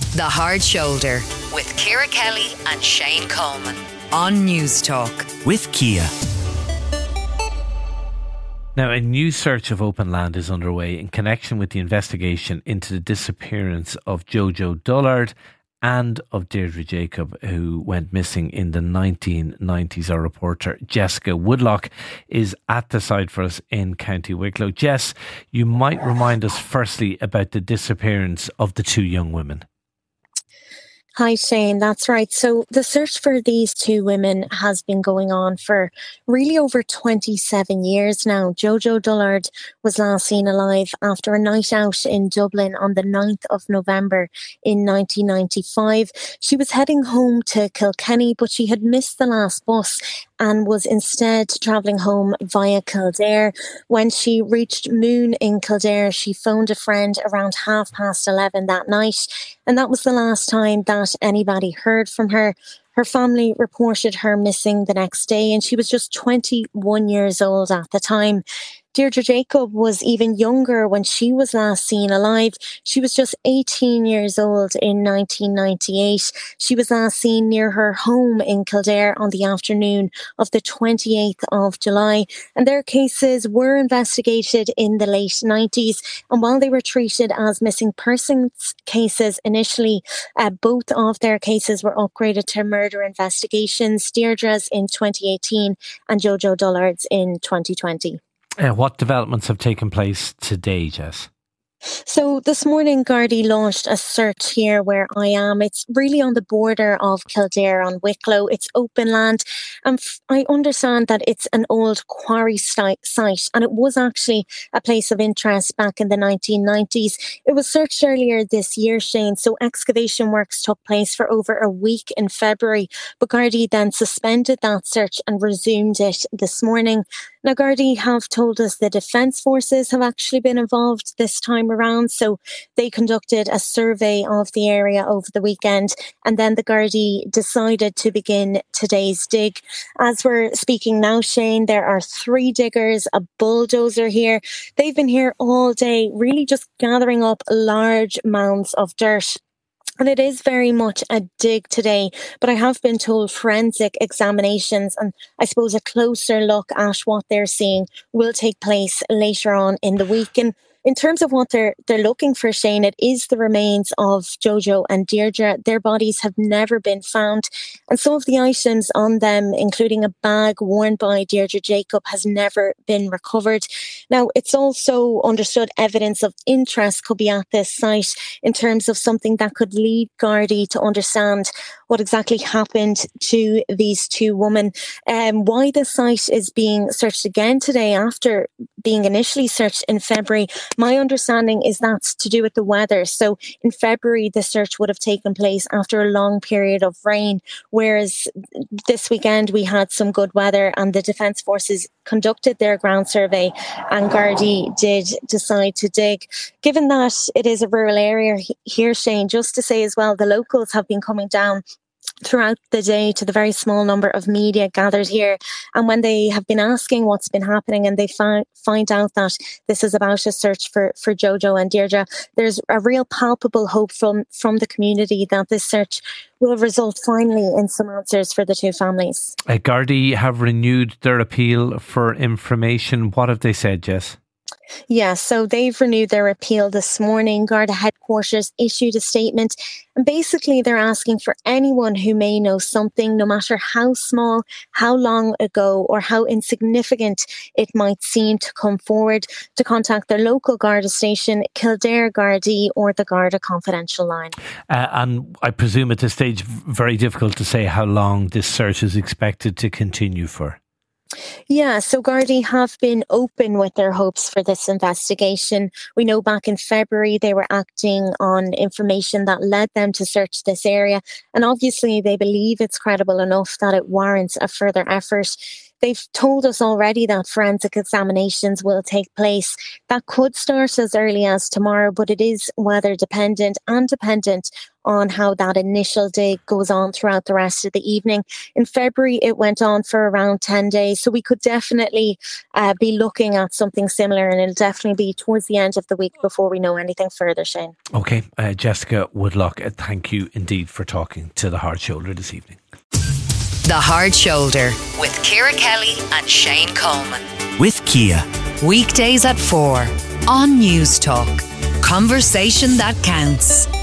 The Hard Shoulder with Ciara Kelly and Shane Coleman on News Talk. With Kia. Now, a new search of open land is underway in connection with the investigation into the disappearance of Jojo Dullard and of Deirdre Jacob, who went missing in the 1990s. Our reporter Jessica Woodlock is at the site for us in County Wicklow. Jess, you might remind us firstly about the disappearance of the two young women. Hi Shane, that's right. So the search for these two women has been going on for really over 27 years now. Jojo Dullard was last seen alive after a night out in Dublin on the 9th of November in 1995. She was heading home to Kilkenny, but she had missed the last bus and was instead travelling home via Kildare. When she reached Moon in Kildare, she phoned a friend around 11:30 that night, and that was the last time that anybody heard from her. Her family reported her missing the next day, and she was just 21 years old at the time. Deirdre Jacob was even younger when she was last seen alive. She was just 18 years old in 1998. She was last seen near her home in Kildare on the afternoon of the 28th of July. And their cases were investigated in the late 90s. And while they were treated as missing persons cases initially, both of their cases were upgraded to murder investigations. Deirdre's in 2018 and Jojo Dullard's in 2020. What developments have taken place today, Jess? So this morning, Gardaí launched a search here where I am. It's really on the border of Kildare and Wicklow. It's open land. And I understand that it's an old quarry site, and it was actually a place of interest back in the 1990s. It was searched earlier this year, Shane, so excavation works took place for over a week in February. But Gardaí then suspended that search and resumed it this morning. Now, Gardaí have told us the Defence Forces have actually been involved this time around. So they conducted a survey of the area over the weekend, and then the Gardaí decided to begin today's dig. As we're speaking now, Shane, there are 3 diggers, a bulldozer here. They've been here all day, really just gathering up large mounds of dirt. And it is very much a dig today, but I have been told forensic examinations and I suppose a closer look at what they're seeing will take place later on in the week. And in terms of what they're looking for, Shane, it is the remains of Jojo and Deirdre. Their bodies have never been found. And some of the items on them, including a bag worn by Deirdre Jacob, has never been recovered. Now, it's also understood evidence of interest could be at this site in terms of something that could lead Gardaí to understand what exactly happened to these two women. Why the site is being searched again today after being initially searched in February, my understanding is that's to do with the weather. So in February, the search would have taken place after a long period of rain, whereas this weekend we had some good weather and the Defence Forces conducted their ground survey and Gardaí did decide to dig. Given that it is a rural area here, Shane, just to say as well, the locals have been coming down throughout the day to the very small number of media gathered here, and when they have been asking what's been happening and they find out that this is about a search for Jojo and Deirdre, there's a real palpable hope from the community that this search will result finally in some answers for the two families. Gardaí have renewed their appeal for information. What have they said, Jess? Yeah, so they've renewed their appeal this morning. Garda headquarters issued a statement and basically they're asking for anyone who may know something, no matter how small, how long ago or how insignificant it might seem, to come forward to contact their local Garda station, Kildare Gardaí or the Garda confidential line. And I presume at this stage very difficult to say how long this search is expected to continue for. Yeah, so Gardaí have been open with their hopes for this investigation. We know back in February they were acting on information that led them to search this area, and obviously they believe it's credible enough that it warrants a further effort. they've told us already that forensic examinations will take place. That could start as early as tomorrow, but it is weather dependent and dependent on how that initial dig goes on throughout the rest of the evening. In February, it went on for around 10 days. So we could definitely be looking at something similar, and it'll definitely be towards the end of the week before we know anything further, Shane. Okay, Jessica Woodlock, thank you indeed for talking to The Hard Shoulder this evening. The Hard Shoulder with Ciara Kelly and Shane Coleman. With Kia. Weekdays at 4 on News Talk. Conversation that counts.